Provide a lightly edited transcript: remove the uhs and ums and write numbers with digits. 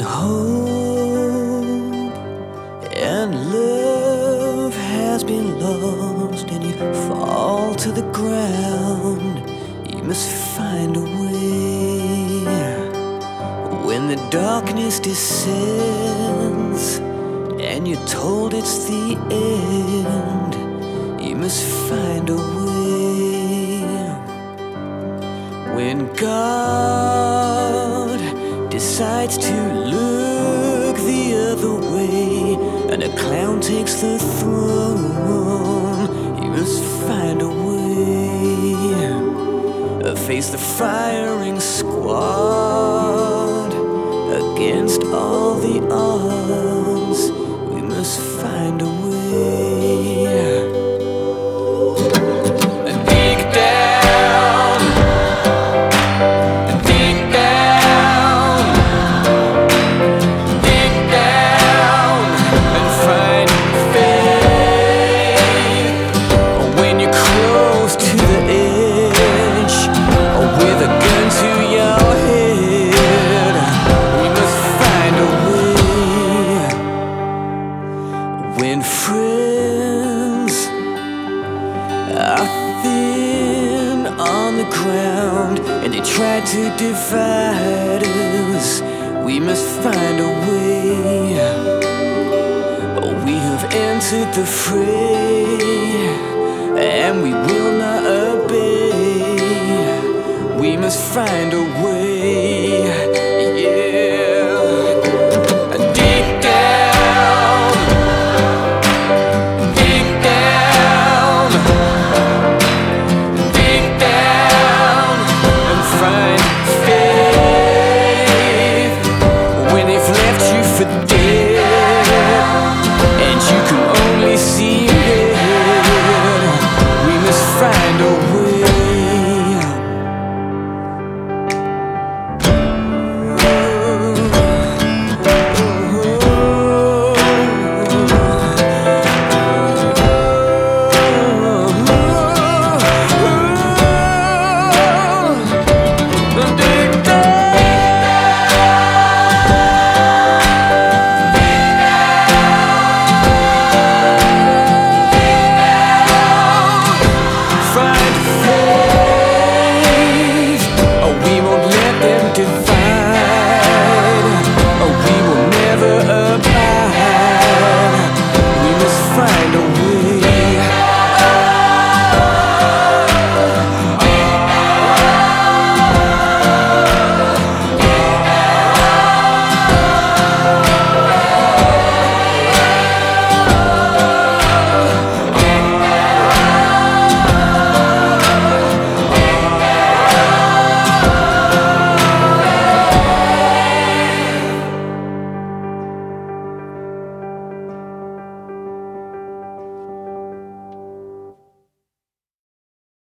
hope and love has been lost and you fall to the ground, you must find a way. When the darkness descends and you're told it's the end, you must find a way. When God decides to look the other way and a clown takes the throne, you must find a way. Face the firing squad against all the odds, we must find a way. When friends are thin on the ground and they try to divide us, we must find a way. We have entered the fray and we will not obey. We must find a way.